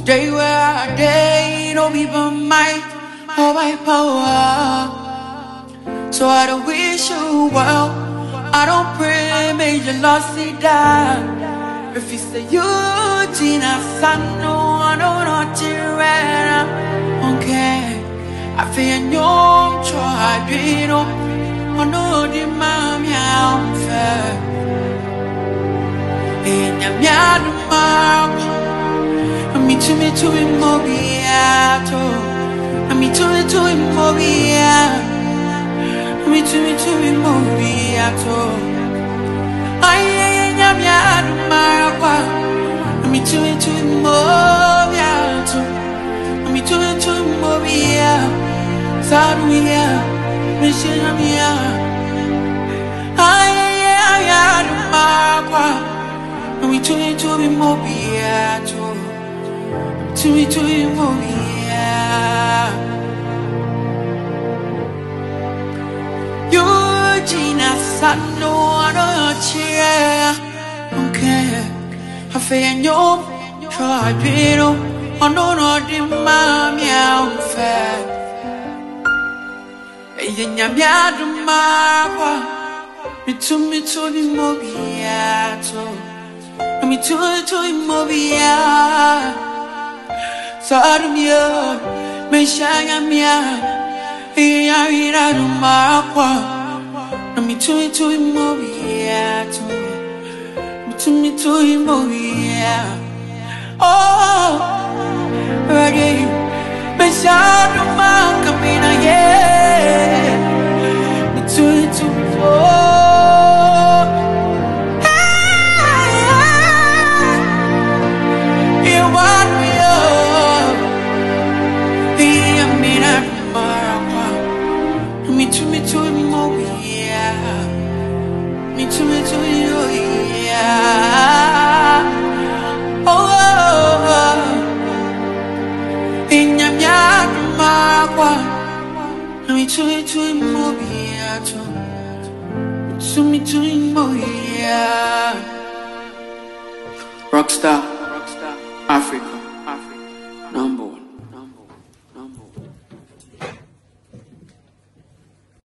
Day where day don't be by might or by power. So I don't wish you well. I don't pray, may you lost it down. If you say you Gina San, no, I don't know Tirana. Okay, I feel no try, you know. I know the mommy I'm fair. In your yard, I'm to me to immobiato. I'm to immobiato. Me to immobiato. I am yard, Maraqua. Me to immobiato. Me to immobiato. Saduia, Mishamia. I am yard, Maraqua. Me to immobiato. To immobiato. Eugenia Sano, I don't cheer. Okay, I feel you try, Pino. I know not the mommy out fair. And Yamia, the Marwa, me to immobiato. Me to immobiato. Sadumia, Meshagamia. I don't marqua. Me to immobiato. Me to immobiato. Oh, ready. Besado man camina yeah. Me to you want me up. I mean me to immobiato. Me to you, yeah. Oh, in your yard, Marqua. Me to immobiato. Me to immobiato. Rockstar, Africa.